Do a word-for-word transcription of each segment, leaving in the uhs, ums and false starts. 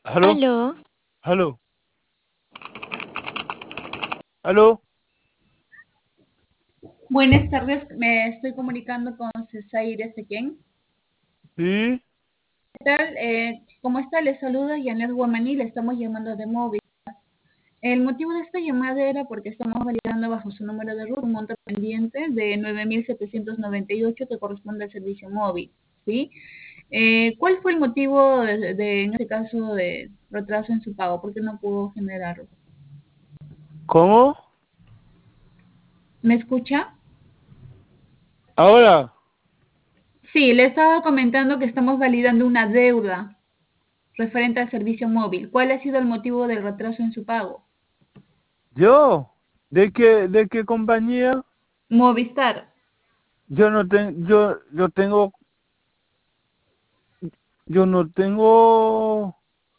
¿Aló? Aló, ¿Aló? ¿Aló? Buenas tardes, me estoy comunicando con Cesaire Ezequiel. ¿Sí? ¿Qué tal? Eh, ¿cómo está? Les saluda Janet Guamaní, le estamos llamando de móvil. El motivo de esta llamada era porque estamos validando bajo su número de ruta un monto pendiente de nueve mil setecientos noventa y ocho que corresponde al servicio móvil, ¿sí? Eh, ¿Cuál fue el motivo de, de, en este caso, de retraso en su pago? ¿Por qué no pudo generarlo? ¿Cómo? ¿Me escucha? Ahora, Sí, le estaba comentando que estamos validando una deuda referente al servicio móvil. ¿Cuál ha sido el motivo del retraso en su pago? ¿yo? ¿De qué, de qué compañía? Movistar. Yo no tengo, yo, yo tengo, yo no tengo,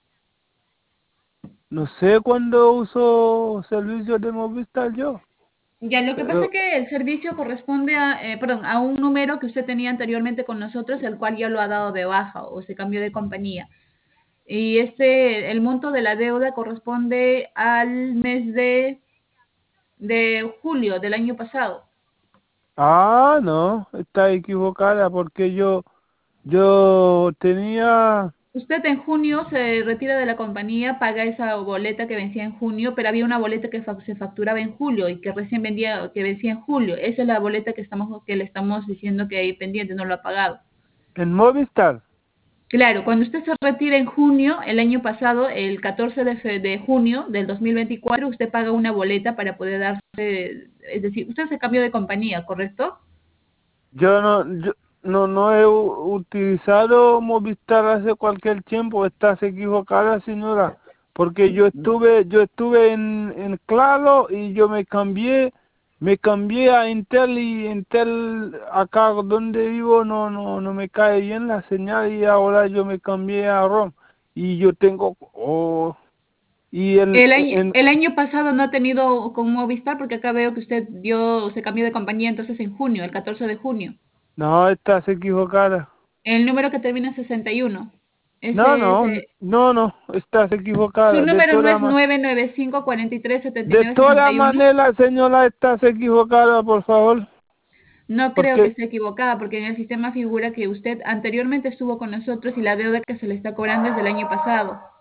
no sé cuándo uso servicios de Movistar yo. Ya, lo que pasa es Pero, que el servicio corresponde a, eh, perdón, a un número que usted tenía anteriormente con nosotros, el cual ya lo ha dado de baja o se cambió de compañía. Y este, el monto de la deuda corresponde al mes de, de julio del año pasado. ah, no, está equivocada porque yo, yo tenía, Usted en junio se retira de la compañía, paga esa boleta que vencía en junio, pero había una boleta que fa- se facturaba en julio y que recién vendía, que vencía en julio. Esa es la boleta que estamos, que le estamos diciendo que hay pendiente, no lo ha pagado. en Movistar. Claro, cuando usted se retira en junio, el año pasado, el catorce de, fe- de junio del dos mil veinticuatro, usted paga una boleta para poder darse, es decir, usted se cambió de compañía, ¿correcto? Yo no, yo no, no he u- utilizado Movistar hace cualquier tiempo. Estás equivocada, señora, porque yo estuve, yo estuve en, en Claro y yo me cambié, me cambié a Intel y Intel acá donde vivo no, no, no me cae bien la señal y ahora yo me cambié a ROM y yo tengo, oh, y el, El año, en, el año pasado no ha tenido con Movistar porque acá veo que usted dio, se cambió de compañía entonces en junio, el catorce de junio. no, estás equivocada. El número que termina en sesenta y uno. No, Ese es, no, eh, no, no, estás su equivocada. De número no todas es maneras. nueve nueve cinco, cuatro tres, siete De nueve, todas sesenta y uno. maneras, señora, estás equivocada, por favor, No creo que porque esté equivocada porque en el sistema figura que usted anteriormente estuvo con nosotros y la deuda que se le está cobrando es del año pasado.